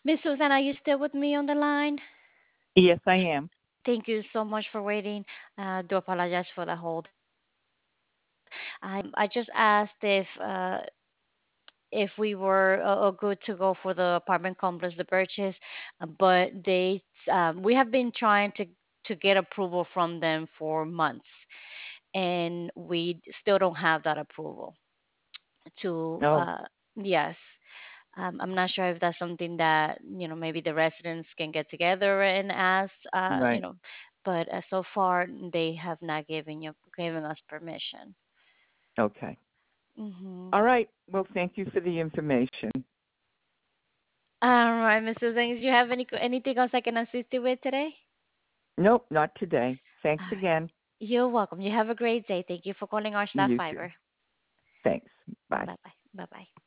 Miss Susan, are you still with me on the line? Yes, I am. Thank you so much for waiting. Do apologize for the hold. I just asked if we were good to go for the apartment complex, the purchase, but we have been trying to get approval from them for months, and we still don't have that approval. To Oh, yes, I'm not sure if that's something that maybe the residents can get together and ask, right. but so far they have not given us permission. Okay. Hmm. All right. Well, thank you for the information. All right, Mrs. Ings, do you have anything else I can assist you with today? Nope, not today. Thanks All right. again. You're welcome. You have a great day. Thank you for calling our staff You too. fiber. Thanks. Bye. Bye bye. Bye bye.